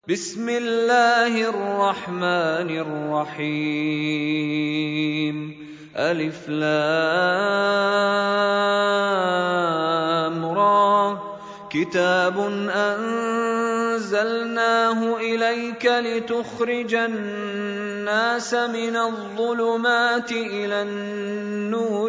بسم الله الرحمن الرحيم ألف لام را كتاب أنزلناه إليك لتخرج الناس من الظلمات إلى النور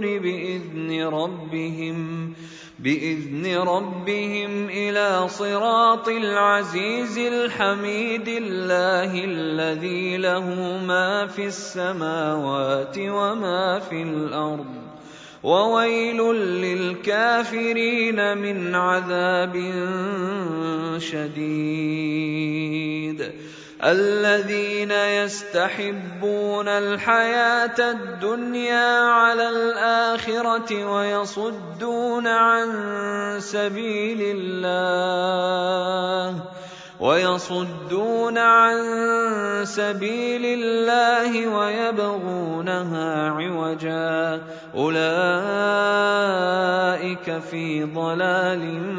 بإذن ربهم إلى صراط العزيز الحميد الله الذي له ما في السماوات وما في الأرض وويل للكافرين من عذاب شديد الذين يستحبون الحياة الدنيا على الآخرة ويصدون عن سبيل الله ويبغونها عوجا أولئك في ضلال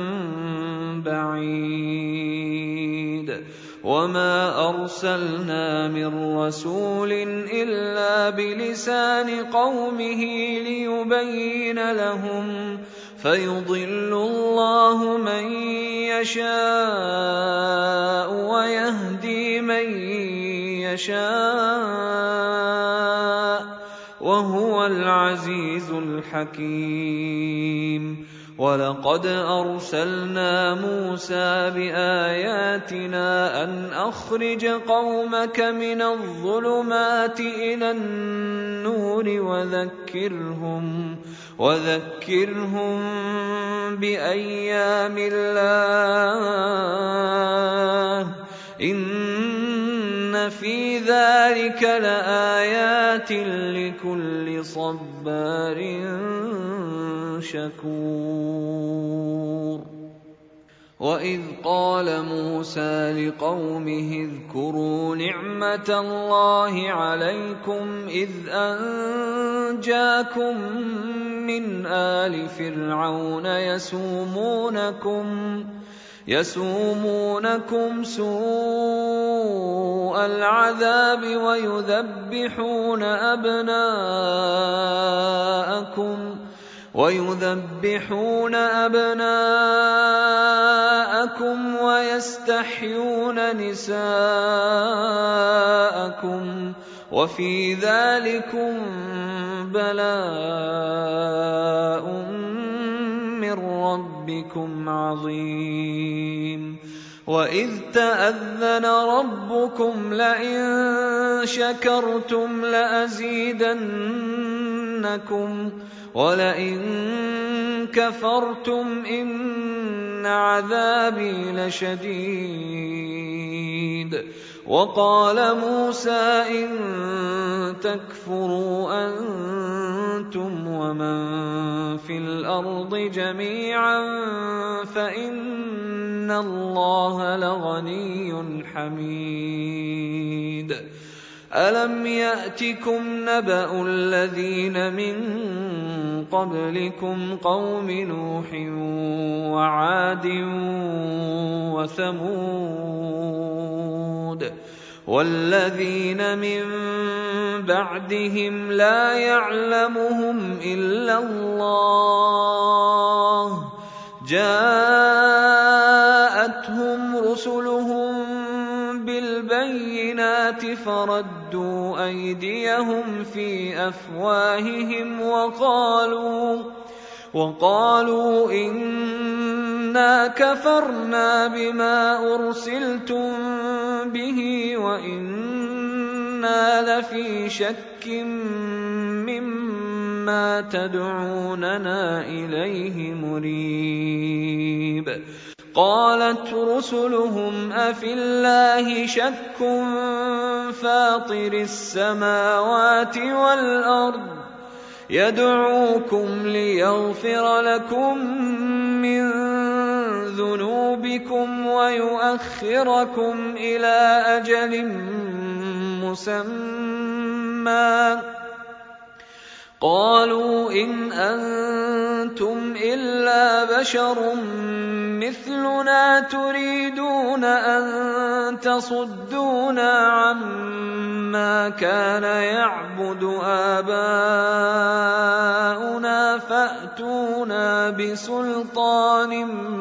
بعيد وما أرسلنا من رسول إلا بلسان قومه ليبين لهم فيضل الله من يشاء ويهدي من يشاء وهو العزيز الحكيم ولقد أرسلنا موسى بآياتنا أن أخرج قومك من الظلمات إلى النور وذكرهم بأيام الله إن في ذلك لآيات لكل صبار شكور وإذ قال موسى لقومه اذكروا نعمة الله عليكم إذ أنجاكم من آل فرعون يسومونكم سوء العذاب ويذبحون أبناءكم ويستحيون نساءكم وفي ذلكم بلاء من ربكم عظيم وإذ تأذن ربكم لئن شكرتم لأزيدنكم ولئن كفرتم إن عذابي لشديد وقال موسى إن تكفروا أنتم ومن في الأرض جميعا فإن الله لغني حميد ألم يأتكم نبأ الذين من قبلكم قوم نوح وعاد وثمود والذين من بعدهم لا يعلمهم إلا الله جاءتهم رسلهم بالبينات فردوا أيديهم في أفواههم وقالوا إنا كفرنا بما أرسلتم به وإنا لفي شك مما تدعوننا إليه مريب قالت رسلهم أفي الله شك فاطر السماوات والأرض يدعوكم ليغفر لكم من ذنوبكم ويؤخركم إلى أجل مسمى قالوا إن أنتم إلا بشر مثلنا تريدون أن تصدونا عما كان يعبد آباؤنا فأتونا بسلطان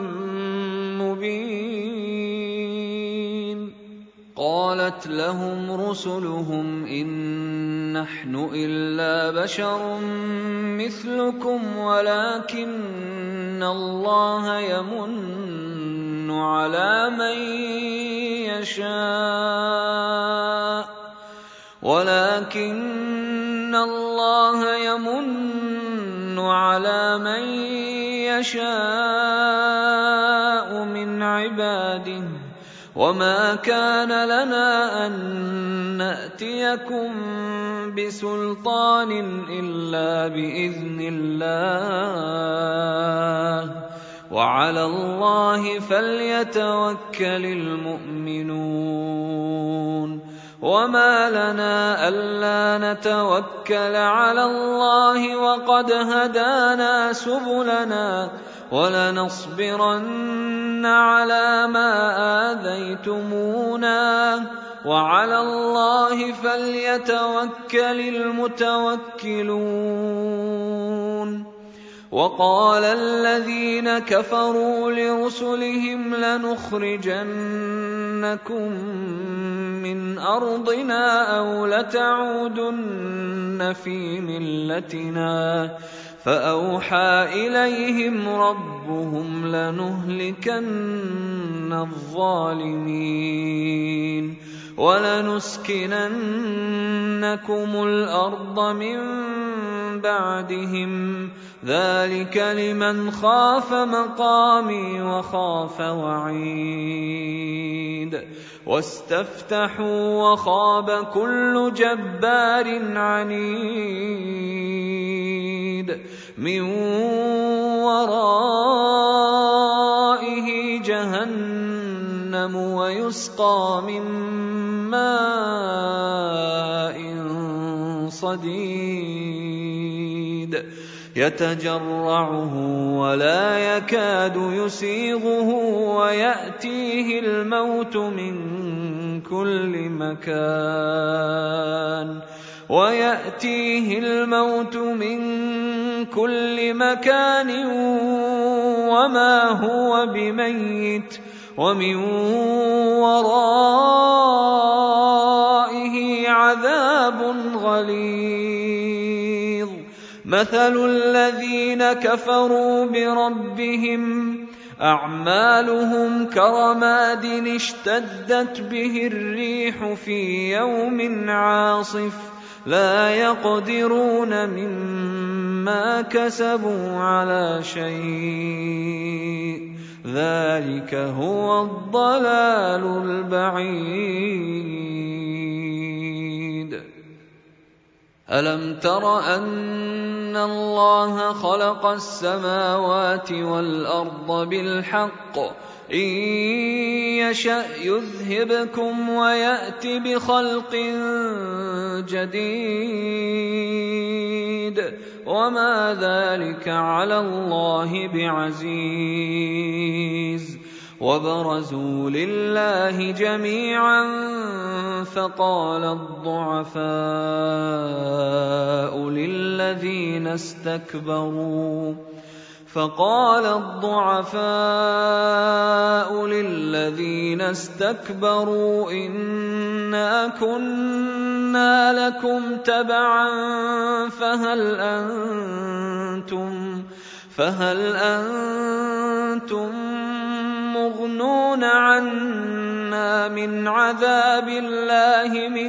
مبين. قالت لهم رسلهم إن نحن إلا بشر مثلكم ولكن الله يمن على من يشاء من عباده وما كان لنا أن نأتيكم بسلطان إلا بإذن الله وعلى الله فليتوكل المؤمنون. وما لنا ألا نتوكل على الله وقد هدانا سبلنا ولنصبرن على ما آذيتمونا وعلى الله فليتوكل المتوكلون. وقال الذين كفروا لرسلهم لنخرجنكم من أرضنا أو لتعودن في ملتنا فأوحى إليهم ربهم لنهلكن الظالمين ولنسكننكم الأرض من بعدهم ذلك لمن خاف مقامي وخاف وعيد. واستفتحوا وخاب كل جبار عنيد من ورائه جهنم ويسقى من ماء صديد يتجرعه ولا يكاد يسيغه ويأتيه الموت من كل مكان وما هو بميت ومن ورائه عذاب غليظ. مثل الذين كفروا بربهم أعمالهم كرماد اشتدت به الريح في يوم عاصف لا يقدرون مما كسبوا على شيء ذلك هو الضلال البعيد. ألم تر أن الله خلق السماوات والأرض بالحق إن يشأ يذهبكم ويأت بخلق جديد وما ذلك على الله بعزيز. وبرزوا لله جميعا فقال الضعفاء للذين استكبروا إنا كنا لكم تبعا فهل أنتم مغنون عنا من عذاب الله من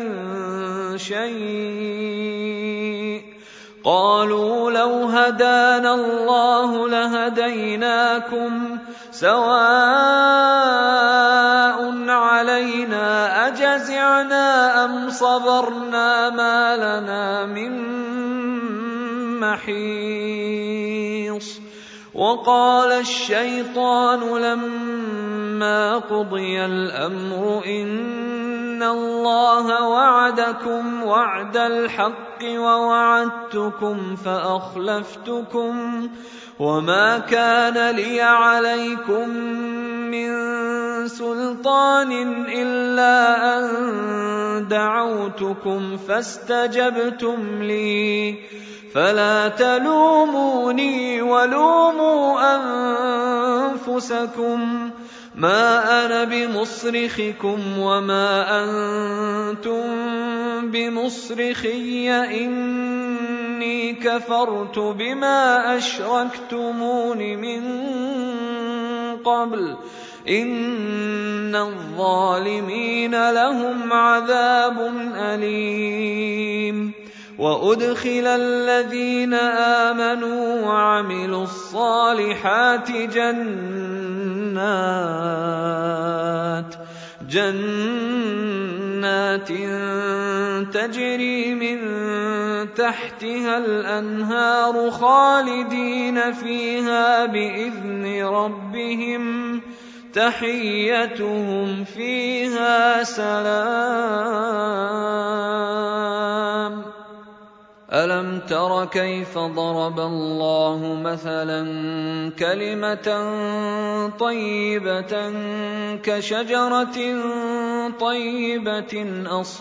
شيء قالوا لو هدانا الله لهديناكم سواء علينا أجزعنا أم صبرنا ما لنا من محيص. وقال الشيطان لما قضي الأمر إن الله وعدكم وعد الحق بِالْحَقِّ وَوَعَدتُّكُمْ فَأَخْلَفْتُكُمْ وَمَا كَانَ لِيَ عَلَيْكُمْ مِنْ سُلْطَانٍ إِلَّا أَنْ دَعَوْتُكُمْ فَاسْتَجَبْتُمْ لِي فَلَا تَلُومُونِي وَلُومُوا أَنفُسَكُمْ مَا أَنَا بِمُصْرِخِكُمْ وَمَا أَنْتُمْ بِمُصْرِخِيَّ إِنِّي كَفَرْتُ بِمَا أَشْرَكْتُمُونِ مِنْ قَبْلُ إِنَّ الظَّالِمِينَ لَهُمْ عَذَابٌ أَلِيمٌ وَأُدْخِلَ الَّذِينَ آمَنُوا وَعَمِلُوا الصَّالِحَاتِ جَنَّاتٍ تَجْرِي مِن تَحْتِهَا الْأَنْهَارُ خَالِدِينَ فِيهَا بِإِذْنِ رَبِّهِمْ تَحِيَّتُهُمْ فِيهَا سَلَامٌ أَلَمْ تَرَ كَيْفَ ضَرَبَ اللَّهُ مَثَلًا كَلِمَةً طَيِّبَةً كَشَجَرَةٍ طَيِّبَةٍ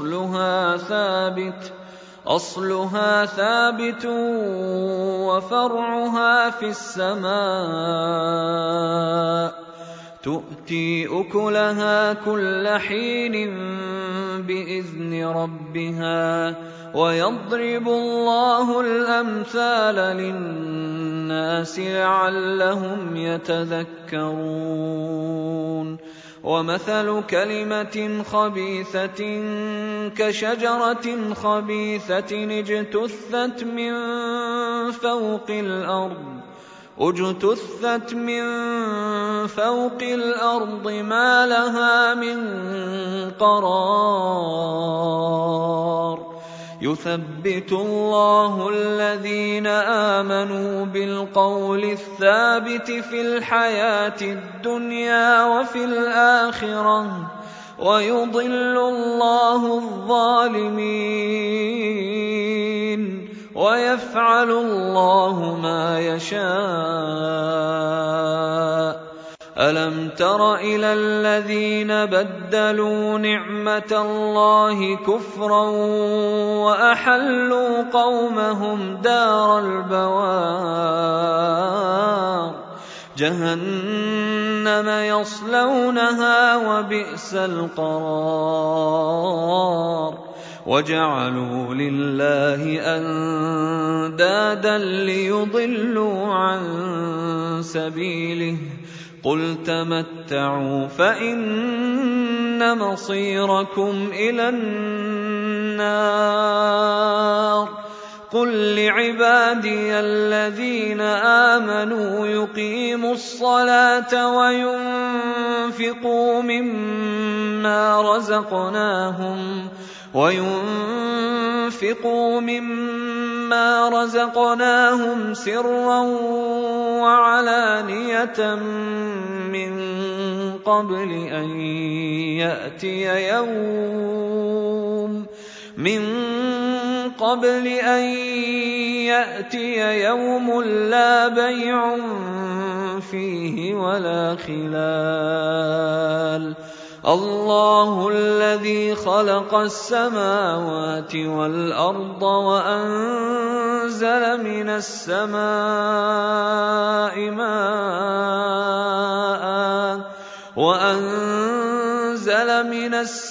أَصْلُهَا ثَابِتٌ وَفَرْعُهَا فِي السَّمَاءِ تُؤْتِي أُكُلَهَا كُلَّ حِينٍ بِإِذْنِ رَبِّهَا وَيَضْرِبُ اللَّهُ الْأَمْثَالَ لِلنَّاسِ لَعَلَّهُمْ يَتَذَكَّرُونَ وَمَثَلُ كَلِمَةٍ خَبِيثَةٍ كَشَجَرَةٍ خَبِيثَةٍ اجْتُثَّتْ مِنْ فَوْقِ الْأَرْضِ مَا لَهَا مِنْ قَرَارٍ يُثَبِّتُ اللَّهُ الَّذِينَ آمَنُوا بِالْقَوْلِ الثَّابِتِ في الْحَيَاةِ الدُّنْيَا وفي الْآخِرَةِ وَيُضِلُّ اللَّهُ الظَّالِمِينَ وَيَفْعَلُ اللَّهُ مَا يَشَاءُ أَلَمْ تَرَ إِلَى الَّذِينَ بَدَّلُوا نِعْمَةَ اللَّهِ كُفْرًا وَأَحَلُّوا قَوْمَهُمْ دَارَ الْبَوَارِ جَهَنَّمَ يَصْلَوْنَهَا وَبِئْسَ الْقَرَارُ وَجَعَلُوا لِلَّهِ أَندَادًا لِّيُضِلُّوا عَن سَبِيلِهِ قُلْ تَمَتَّعُوا فَإِنَّ مَصِيرَكُمْ إِلَى النَّارِ قُل لِّعِبَادِيَ الَّذِينَ آمَنُوا يُقِيمُوا الصَّلَاةَ وَيُنفِقُوا مِمَّا رَزَقْنَاهُمْ سِرًّا وَعَلَانِيَةً مِّن قَبْلِ أَن يَأْتِيَ يَوْمٌ لَّا بَيْعٌ فِيهِ وَلَا خِلَالٌ اللَّهُ الَّذِي خَلَقَ السَّمَاوَاتِ وَالْأَرْضَ وَأَنزَلَ مِنَ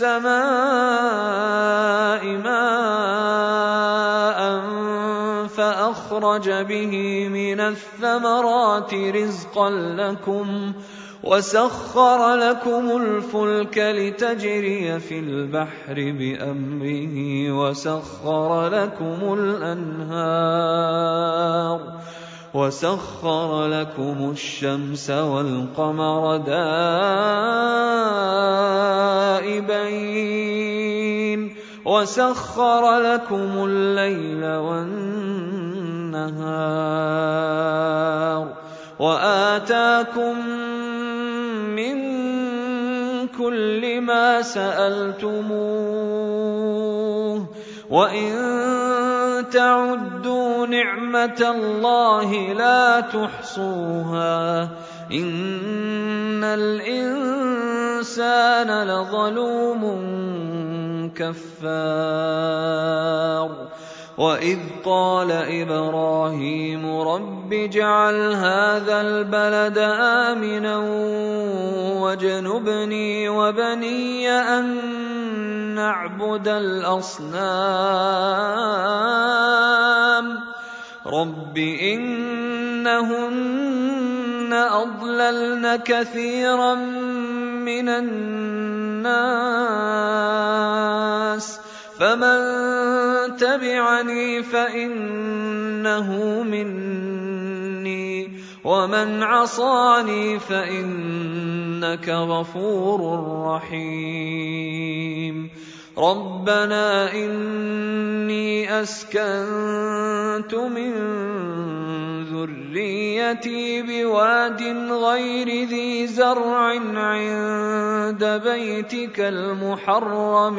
السَّمَاءِ مَاءً فَأَخْرَجَ بِهِ مِنَ الثَّمَرَاتِ رِزْقًا لَّكُمْ وَسَخَّرَ لَكُمُ الْفُلْكَ لِتَجْرِيَ فِي الْبَحْرِ بِأَمْرِهِ وَسَخَّرَ لَكُمُ الشَّمْسَ وَالْقَمَرَ دَائِبَيْنِ وَسَخَّرَ لَكُمُ اللَّيْلَ وَالنَّهَارَ وَآتَاكُم مِّن كُلِّ مَا سَأَلْتُمُوهُ وَإِن تعدوا نعمة الله لا تحصوها إن الإنسان لظلوم كفار وإذ قال إبراهيم رب اجعل هذا البلد آمنا واجنبني وبني أن نعبد الأصنام رب إنهن أضللن كثيرا من الناس فمن تبعني فإنه مني ومن عصاني فإنك غفور رحيم ربنا إني أسكنت من ذريتي بواد غير ذي زرع عند بيتك المحرم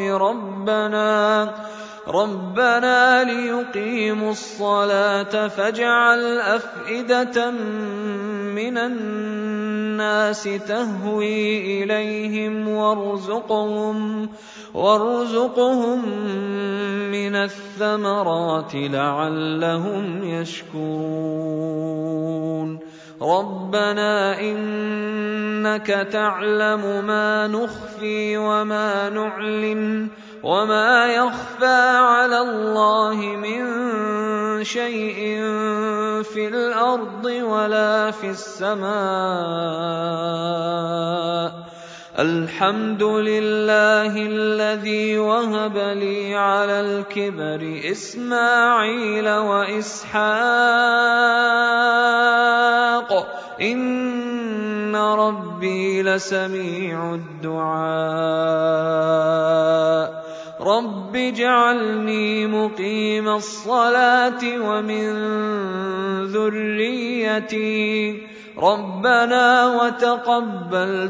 ربنا ليقيموا الصلاة فاجعل أفئدة من الناس تهوي إليهم وارزقهم من الثمرات لعلهم يشكرون ربنا إنك تعلم ما نخفي وما نعلن وما يخفى على الله من شيء في الأرض ولا في السماء الحمد لله الذي وهب لي على الكبر إسماعيل وإسحاق إن ربي لسميع الدعاء رب اجعلني مقيم الصلاة ومن ذريتي ربنا وتقبل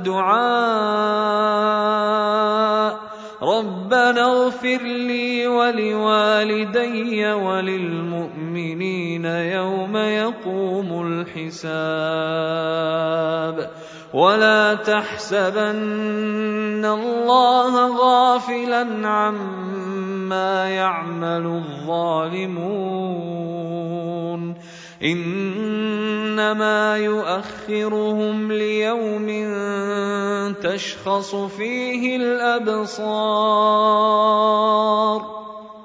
دعاء ربنا اغفر لي ولوالدي وللمؤمنين يوم يقوم الحساب ولا تحسبن الله غافلا عما يعمل الظالمون إنما يؤخرهم ليوم تشخص فيه الأبصار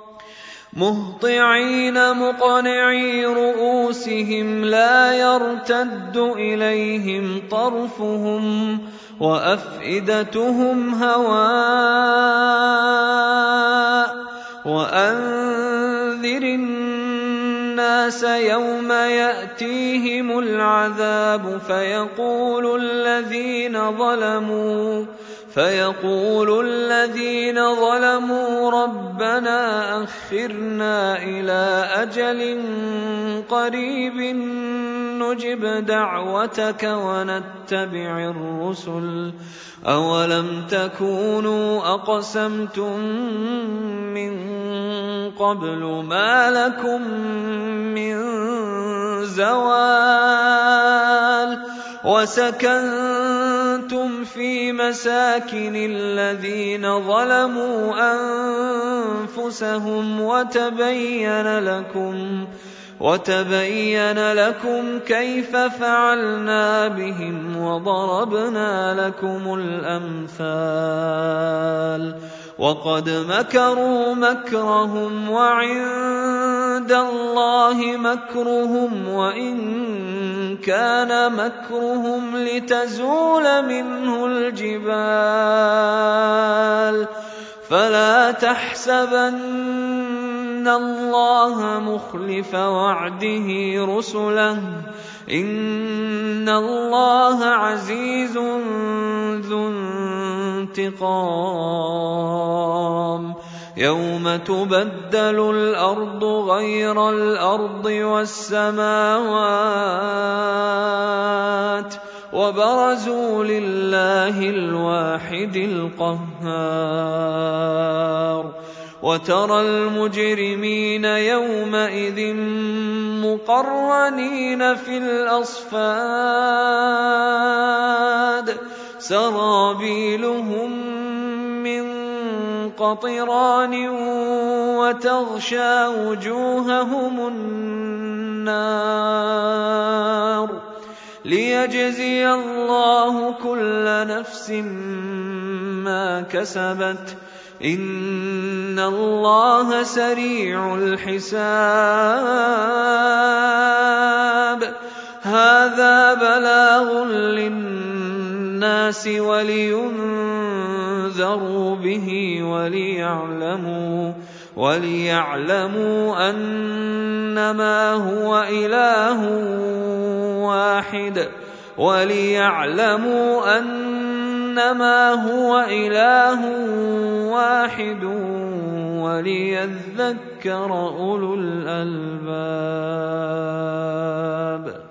مهطعين مقنعي رؤوسهم لا يرتد إليهم طرفهم وأفئدتهم هواء وأنذر الناس يوم يأتيهم العذاب فيقول الذين ظلموا ربنا أخرنا إلى أجل قريب نجب دعوتك ونتبع الرسل أولم تكونوا أقسمتم من قبل ما لكم من زوال وسكنتم في مساكن الذين ظلموا أنفسهم وتبين لكم كيف فعلنا بهم وضربنا لكم الأمثال وقد مكروا مكرهم وعند الله مكرهم وإن كان مكرهم لتزول منه الجبال فلا تحسبن الله مخلف وعده رسله إن الله عزيز ذو انتقام يوم تبدل الأرض غير الأرض والسماوات وبرزوا لله الواحد القهار وترى المجرمين يومئذ مقرنين في الأصفاد سرابيلهم من قطران وتغشى وجوههم النار ليجزي الله كل نفس ما كسبت إن الله سريع الحساب هذا بلاغ للناس ولينذروا به وليعلموا أنما هو إله واحد وليذكر أولو الألباب.